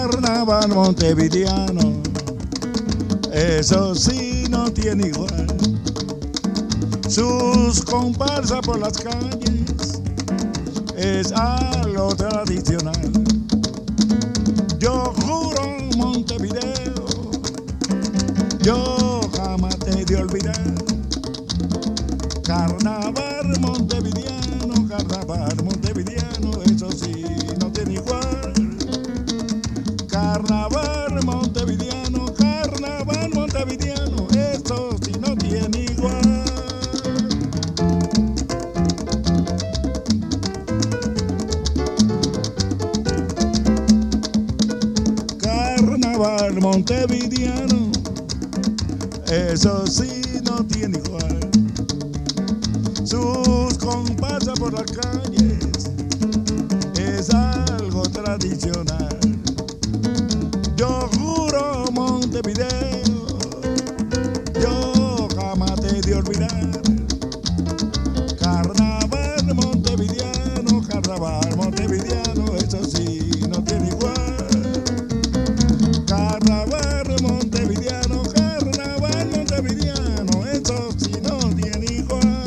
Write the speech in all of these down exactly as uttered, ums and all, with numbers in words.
Carnaval montevideano, eso sí no tiene igual. Sus comparsas por las calles es algo tradicional. Yo juro Montevideo, yo jamás te he de olvidar. Carnaval montevideano, carnaval montevideano, eso sí no tiene igual. Carnaval montevideano, carnaval montevideano, eso sí no tiene igual. Carnaval montevideano, eso sí no tiene igual. Sus comparsas por las calles es algo tradicional. Yo juro Montevideo, yo jamás te he de olvidar. Carnaval montevideano, carnaval montevideano, eso sí no tiene igual. Carnaval montevideano, carnaval montevideano, eso sí no tiene igual.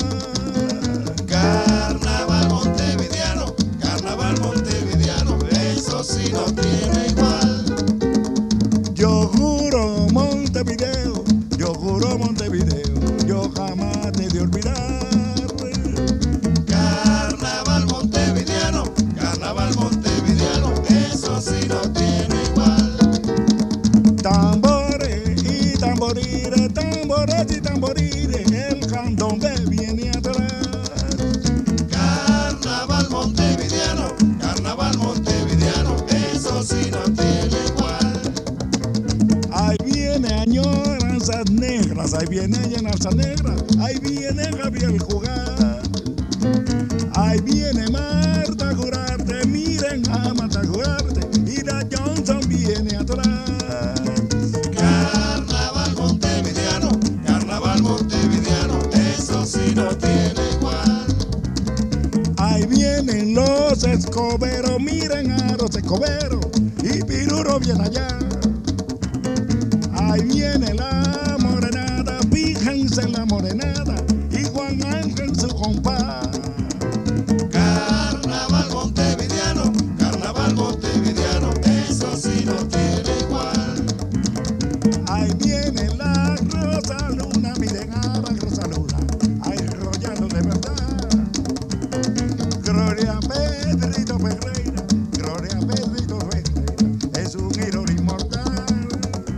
Carnaval montevideano, carnaval montevideano, eso sí no tiene igual. Yo juro Montevideo, yo juro Montevideo, yo jamás te he de olvidar. Carnaval montevideano, carnaval montevideano, eso sí no tiene igual. Tambores y tamborines, tambores y tamborines, el candombe viene atrás. Carnaval montevideano, carnaval montevideano, eso sí no tiene igual. Ahí viene añoranzas negras, ahí viene añoranzas negras, ahí viene Gabriel Jugar. Ahí viene Marta Jurarte, miren a Marta Jurarte, y la Johnson viene atrás. Carnaval montevideano, carnaval montevideano, eso sí no tiene igual. Ahí vienen los escoberos, miren a los escoberos, y Piruro viene allá. Ahí viene la morenada, fíjense en la morenada, y Juan Ángel su compás. Carnaval montevideano, carnaval montevideano, eso sí no tiene igual. Ahí viene la Rosa Luna, miren a la Rosa Luna, ahí rollando de verdad. Gloria a Pedrito Ferreira, gloria a Pedrito Ferreira, es un ídolo inmortal.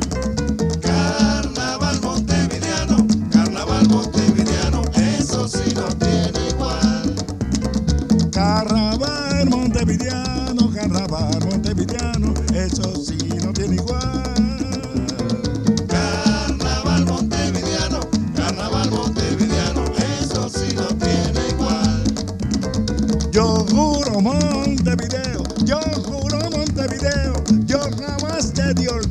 Carnaval montevideano, carnaval montevideano, eso sí no tiene igual. Carnaval montevideano, carnaval montevideano, eso sí no tiene igual. Carnaval montevideano, carnaval montevideano, eso sí no tiene igual. Yo juro Montevideo, yo juro Montevideo, yo jamás te di olvidar.